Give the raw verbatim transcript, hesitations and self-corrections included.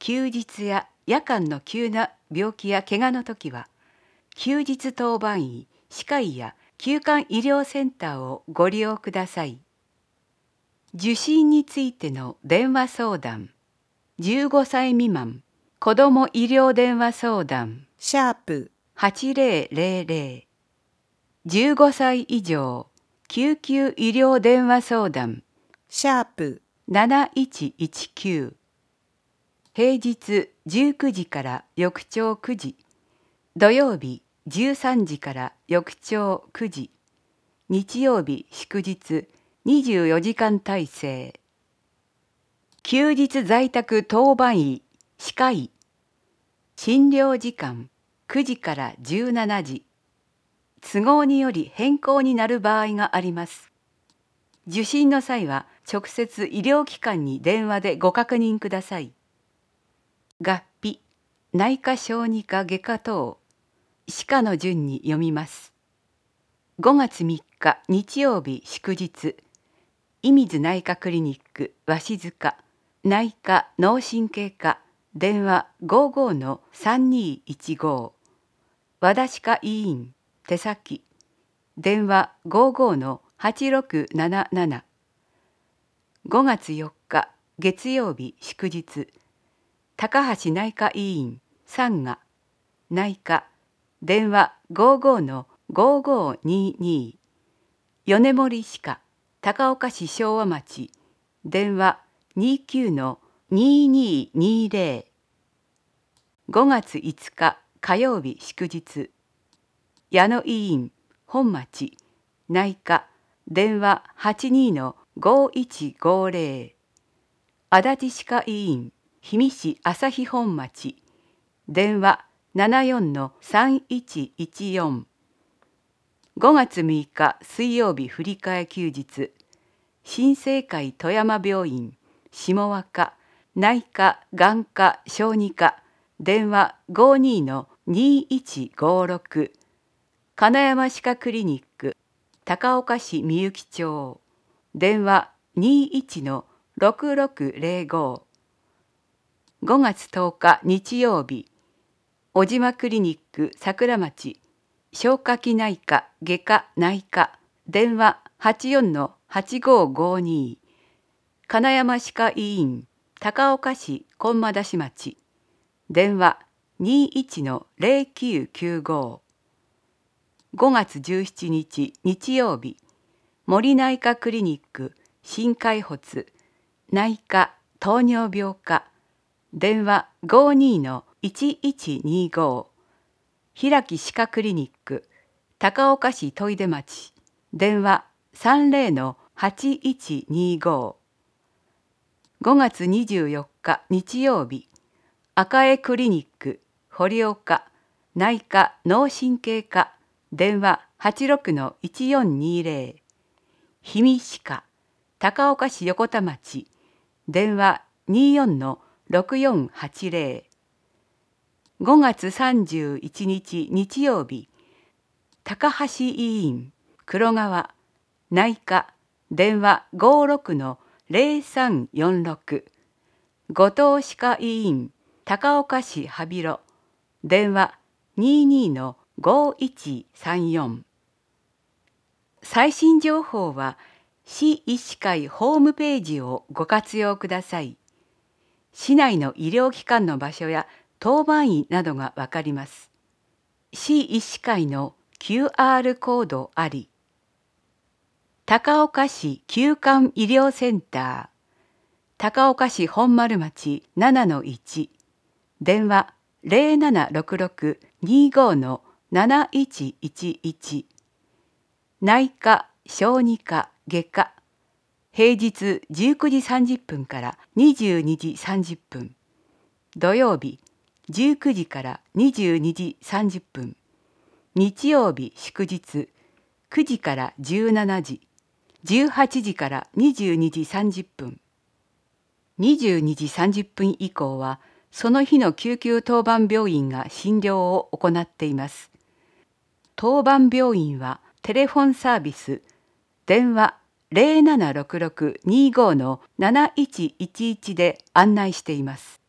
休日や夜間の急な病気や怪我の時は、休日当番医、歯科医や急患医療センターをご利用ください。受診についての電話相談。じゅうごさい未満子ども医療電話相談シャープはちぜろぜろぜろ。じゅうごさい以上救急医療電話相談シャープなないちいちきゅう。平日じゅうくじから翌朝くじ、土曜日じゅうさんじから翌朝くじ、日曜日祝日にじゅうよじかん体制。休日在宅当番医、歯科医。診療時間くじからじゅうしちじ。都合により変更になる場合があります。受診の際は直接医療機関に電話でご確認ください。合併、内科小児科外科等、歯科の順に読みます。ごがつみっか日曜日祝日、射水内科クリニック鷲塚、内科脳神経科、電話 ごじゅうのさんにいちご。和田歯科医院、手先、電話 ごじゅうのはちろくなななな。ごがつよっか月曜日祝日、高橋内科医院、三賀、内科、電話 ごじゅうのごじゅうにに。米森歯科、高岡市昭和町、電話にじゅうきゅうのにににぜろ。ごがついつか火曜日祝日、矢野医院、本町、内科、電話はちじゅうにのごいちごぜろ。足立歯科医院、氷見市朝日本町、電話ななよんのさんいちいちよん。ごがつむいか水曜日振り替え休日、新生会富山病院、下若、内科眼科小児科、電話ごじゅうにのにいちごろく。金山歯科クリニック、高岡市みゆき町、電話にいちのろくろくぜろご。ごがつとおか日曜日、小島クリニック桜町、消化器内科外科内科、電話はちよんのはちごごに。金山歯科医院、高岡市本間出町、電話にいちのぜろきゅうきゅうご。ごがつじゅうしちにち日曜日、森内科クリニック新開発、内科糖尿病科、電話ごじゅうにのいちいちにご。平木歯科クリニック高岡市戸出町、電話さんぜろのはちいちにご。ごがつにじゅうよっか日曜日、赤江クリニック堀岡、内科脳神経科、電話はちろくのいちよんにぜろ。氷見歯科高岡市横田町、電話によんのろくよんはちぜろ。ごがつさんじゅういちにち日曜日、高橋医院黒川、内科、電話ごじゅうろくのぜろさんよんろく。後藤歯科医院高岡市羽広、電話にじゅうにのごいちさんよん。最新情報は市医師会ホームページをご活用ください。市内の医療機関の場所や当番医などがわかります。市医師会の キューアール コードあり。高岡市急患医療センター、高岡市本丸町ななのいち、電話ぜろななろくろくにごのなないちいちいち。内科小児科外科、平日じゅうくじさんじゅっぷんからにじゅうにじさんじゅっぷん、土曜日じゅうくじからにじゅうにじさんじゅっぷん、日曜日祝日くじからじゅうしちじ、じゅうはちじからにじゅうにじさんじゅっぷん、にじゅうにじさんじゅっぷん以降はその日の救急当番病院が診療を行っています。当番病院はテレフォンサービス、電話ぜろななろくろくにごのなないちいちいちで案内しています。